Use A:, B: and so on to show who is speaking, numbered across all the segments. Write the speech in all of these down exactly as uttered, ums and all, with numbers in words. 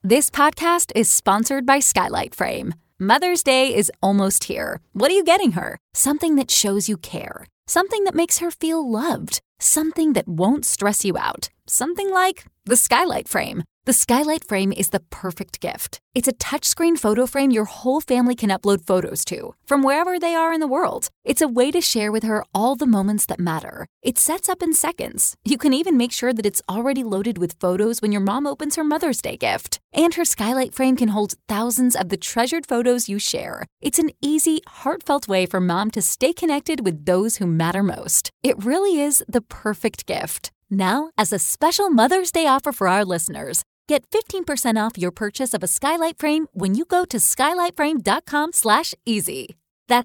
A: This podcast is sponsored by Skylight Frame. Mother's Day is almost here. What are you getting her? Something that shows you care. Something that makes her feel loved. Something that won't stress you out. Something like the Skylight Frame. The Skylight Frame is the perfect gift. It's a touchscreen photo frame your whole family can upload photos to, from wherever they are in the world. It's a way to share with her all the moments that matter. It sets up in seconds. You can even make sure that it's already loaded with photos when your mom opens her Mother's Day gift. And her Skylight Frame can hold thousands of the treasured photos you share. It's an easy, heartfelt way for mom to stay connected with those who matter most. It really is the perfect gift. Now, as a special Mother's Day offer for our listeners, get fifteen percent off your purchase of a Skylight Frame when you go to skylightframe.com slash easy. That's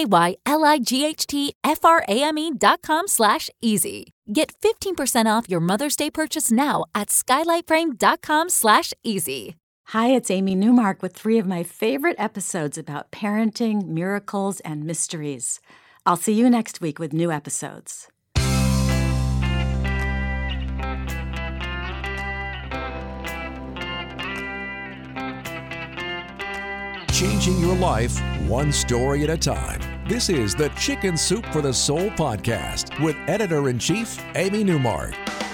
A: S-K-Y-L-I-G-H-T-F-R-A-M-E dot com slash easy. Get fifteen percent off your Mother's Day purchase now at skylightframe.com slash easy.
B: Hi, it's Amy Newmark with three of my favorite episodes about parenting, miracles, and mysteries. I'll see you next week with new episodes.
C: Changing your life one story at a time. This is the Chicken Soup for the Soul podcast with Editor-in-Chief Amy Newmark.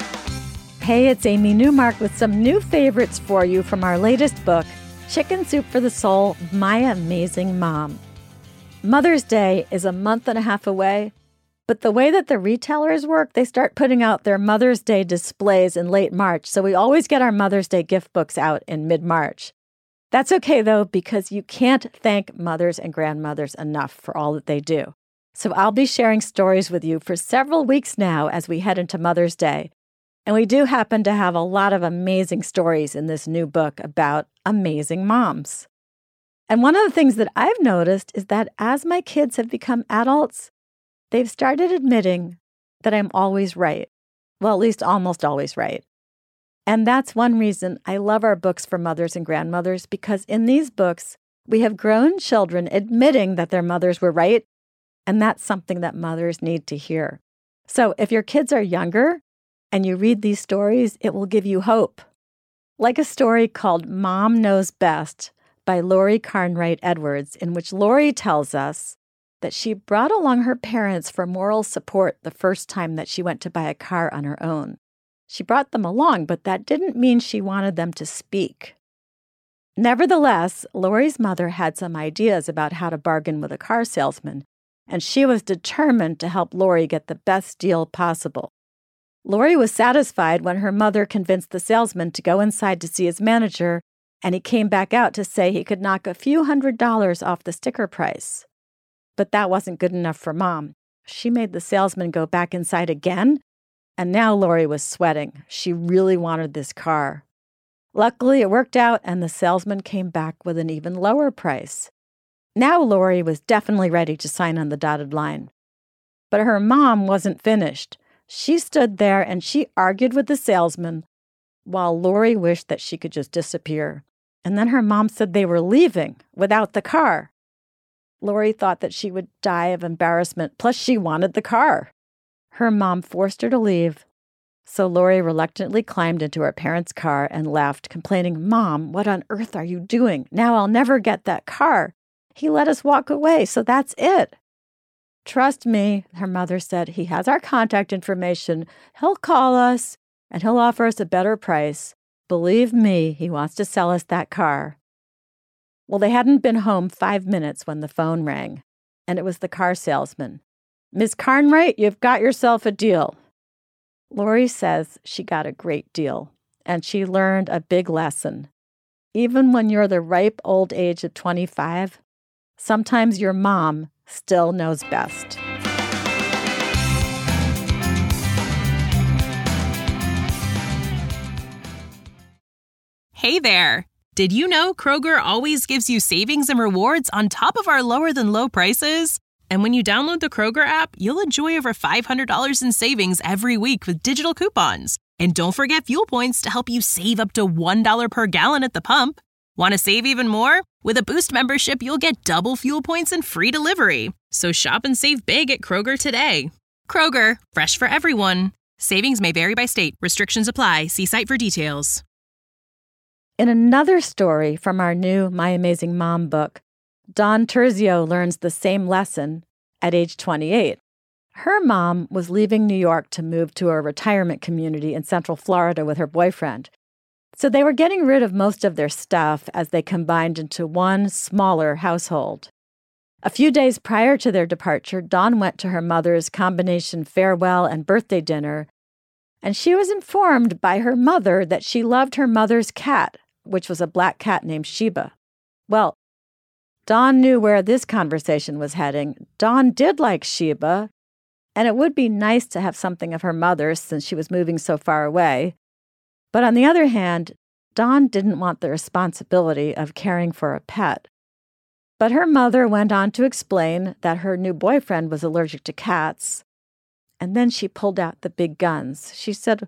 B: Hey, it's Amy Newmark with some new favorites for you from our latest book, Chicken Soup for the Soul, My Amazing Mom. Mother's Day is a month and a half away, but the way that the retailers work, they start putting out their Mother's Day displays in late March, so we always get our Mother's Day gift books out in mid-March. That's okay, though, because you can't thank mothers and grandmothers enough for all that they do. So I'll be sharing stories with you for several weeks now as we head into Mother's Day. And we do happen to have a lot of amazing stories in this new book about amazing moms. And one of the things that I've noticed is that as my kids have become adults, they've started admitting that I'm always right. Well, at least almost always right. And that's one reason I love our books for mothers and grandmothers, because in these books, we have grown children admitting that their mothers were right, and that's something that mothers need to hear. So if your kids are younger and you read these stories, it will give you hope. Like a story called Mom Knows Best by Lori Carnwright Edwards, in which Lori tells us that she brought along her parents for moral support the first time that she went to buy a car on her own. She brought them along, but that didn't mean she wanted them to speak. Nevertheless, Lori's mother had some ideas about how to bargain with a car salesman, and she was determined to help Lori get the best deal possible. Lori was satisfied when her mother convinced the salesman to go inside to see his manager, and he came back out to say he could knock a few hundred dollars off the sticker price. But that wasn't good enough for Mom. She made the salesman go back inside again, and now Lori was sweating. She really wanted this car. Luckily, it worked out, and the salesman came back with an even lower price. Now Lori was definitely ready to sign on the dotted line. But her mom wasn't finished. She stood there and she argued with the salesman while Lori wished that she could just disappear. And then her mom said they were leaving without the car. Lori thought that she would die of embarrassment, plus she wanted the car. Her mom forced her to leave, so Lori reluctantly climbed into her parents' car and left, complaining, "Mom, what on earth are you doing? Now I'll never get that car. He let us walk away, so that's it." "Trust me," her mother said. "He has our contact information. He'll call us, and he'll offer us a better price. Believe me, he wants to sell us that car." Well, they hadn't been home five minutes when the phone rang, and it was the car salesman. "Miss Carnwright, you've got yourself a deal." Lori says she got a great deal, and she learned a big lesson. Even when you're the ripe old age of twenty-five, sometimes your mom still knows best.
D: Hey there! Did you know Kroger always gives you savings and rewards on top of our lower-than-low prices? And when you download the Kroger app, you'll enjoy over five hundred dollars in savings every week with digital coupons. And don't forget fuel points to help you save up to one dollar per gallon at the pump. Want to save even more? With a Boost membership, you'll get double fuel points and free delivery. So shop and save big at Kroger today. Kroger, fresh for everyone. Savings may vary by state. Restrictions apply. See site for details.
B: In another story from our new My Amazing Mom book, Dawn Terzio learns the same lesson at age twenty-eight. Her mom was leaving New York to move to a retirement community in Central Florida with her boyfriend. So they were getting rid of most of their stuff as they combined into one smaller household. A few days prior to their departure, Dawn went to her mother's combination farewell and birthday dinner, and she was informed by her mother that she loved her mother's cat, which was a black cat named Sheba. Well, Dawn knew where this conversation was heading. Dawn did like Sheba, and it would be nice to have something of her mother's since she was moving so far away. But on the other hand, Dawn didn't want the responsibility of caring for a pet. But her mother went on to explain that her new boyfriend was allergic to cats. And then she pulled out the big guns. She said,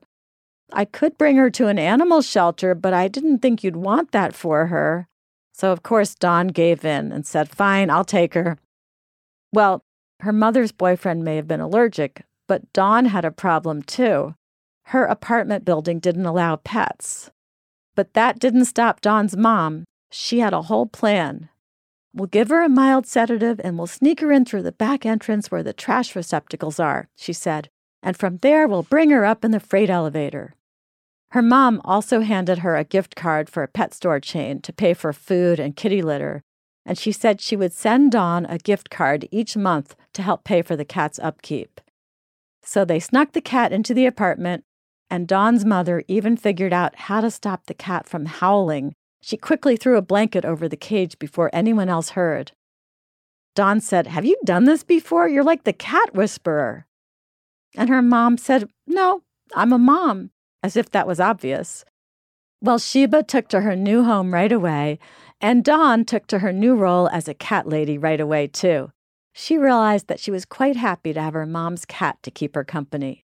B: I could bring her to an animal shelter, but I didn't think you'd want that for her. So, of course, Dawn gave in and said, fine, I'll take her. Well, her mother's boyfriend may have been allergic, but Dawn had a problem too. Her apartment building didn't allow pets. But that didn't stop Dawn's mom. She had a whole plan. We'll give her a mild sedative and we'll sneak her in through the back entrance where the trash receptacles are, she said. And from there, we'll bring her up in the freight elevator. Her mom also handed her a gift card for a pet store chain to pay for food and kitty litter. And she said she would send Dawn a gift card each month to help pay for the cat's upkeep. So they snuck the cat into the apartment, and Dawn's mother even figured out how to stop the cat from howling. She quickly threw a blanket over the cage before anyone else heard. Dawn said, have you done this before? You're like the cat whisperer. And her mom said, no, I'm a mom, as if that was obvious. Well, Sheba took to her new home right away, and Dawn took to her new role as a cat lady right away, too. She realized that she was quite happy to have her mom's cat to keep her company.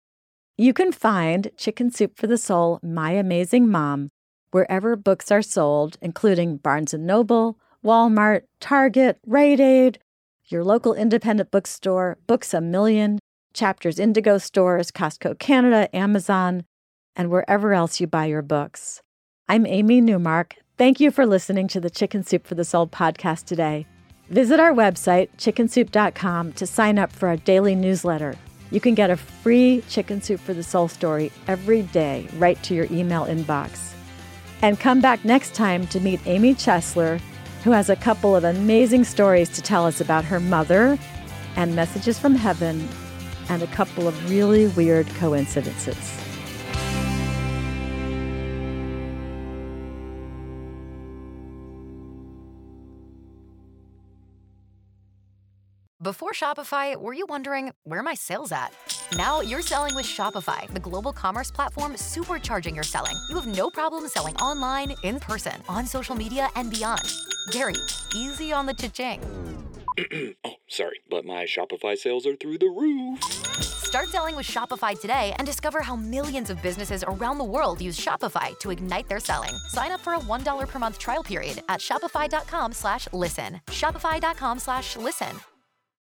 B: You can find Chicken Soup for the Soul, My Amazing Mom, wherever books are sold, including Barnes and Noble, Walmart, Target, Rite Aid, your local independent bookstore, Books A Million, Chapters Indigo stores, Costco Canada, Amazon, and wherever else you buy your books. I'm Amy Newmark. Thank you for listening to the Chicken Soup for the Soul podcast today. Visit our website, chicken soup dot com, to sign up for our daily newsletter. You can get a free Chicken Soup for the Soul story every day right to your email inbox. And come back next time to meet Amy Chesler, who has a couple of amazing stories to tell us about her mother and messages from heaven and a couple of really weird coincidences.
E: Before Shopify, were you wondering, where are my sales at? Now you're selling with Shopify, the global commerce platform supercharging your selling. You have no problem selling online, in person, on social media, and beyond. Gary, easy on the cha-ching.
F: Oh, sorry, but my Shopify sales are through the roof.
E: Start selling with Shopify today and discover how millions of businesses around the world use Shopify to ignite their selling. Sign up for a one dollar per month trial period at shopify dot com slash listen. Shopify dot com slash listen.